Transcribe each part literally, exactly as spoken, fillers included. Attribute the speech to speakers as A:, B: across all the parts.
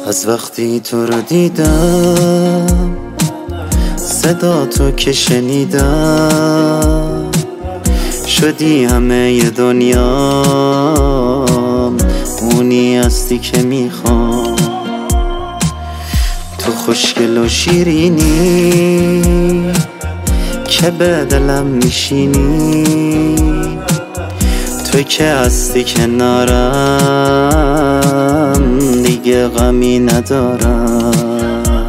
A: از وقتی تو رو دیدم، صدا تو که شنیدم، شدی همه دنیام، اونی هستی که میخوام. تو خوشگل و شیرینی که به دلم میشینی، تو که هستی کنارم، دیگه غمی ندارم.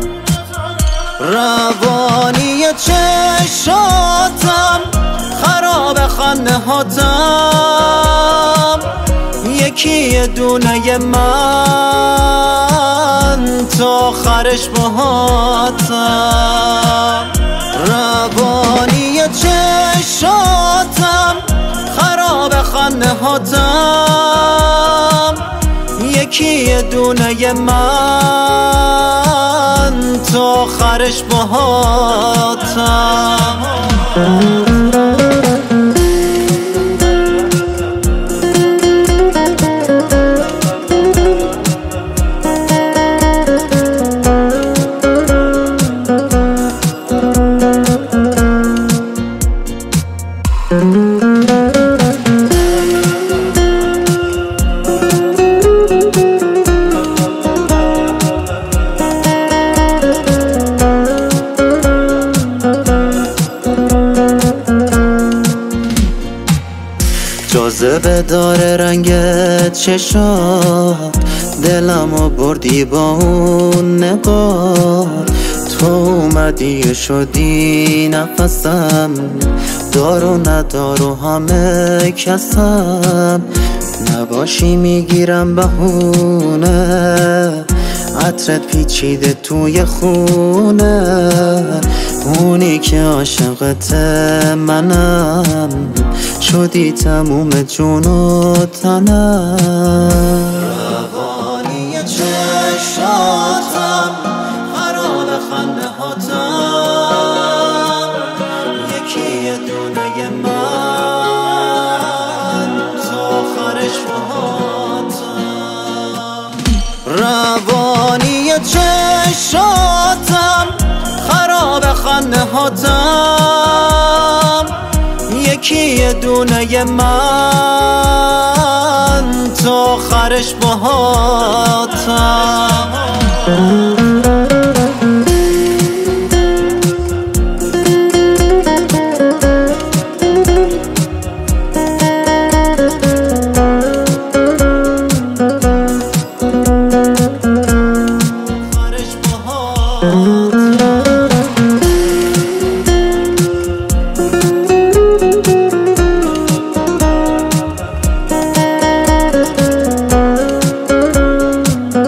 A: روانی چشاتم، خراب خنده هاتم، یکی یه دونه من تا آخرش باهاتم. روانی چشاتم، خراب خنده هاتم، یکی یه دونه من تا آخرش باهاتم. جاذبه داره رنگ چشات، دلمو بردی با اون نگاه. تو اومدی و شدی نفسم، دار و ندار و همه کسم. نباشی میگیرم بهونه، عطرت پیچیده توی خونه. اونی که عاشقت منم، شدی تموم جون و تنم. روانی چشاتم، خراب خنده هاتم، یکی یه دونه من تا آخرش باهاتم. روانی چشاتم، خراب خنده هاتم، یکی یه دونه من تا آخرش باهاتم.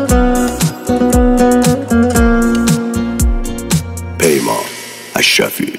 B: پیمان الشافعی.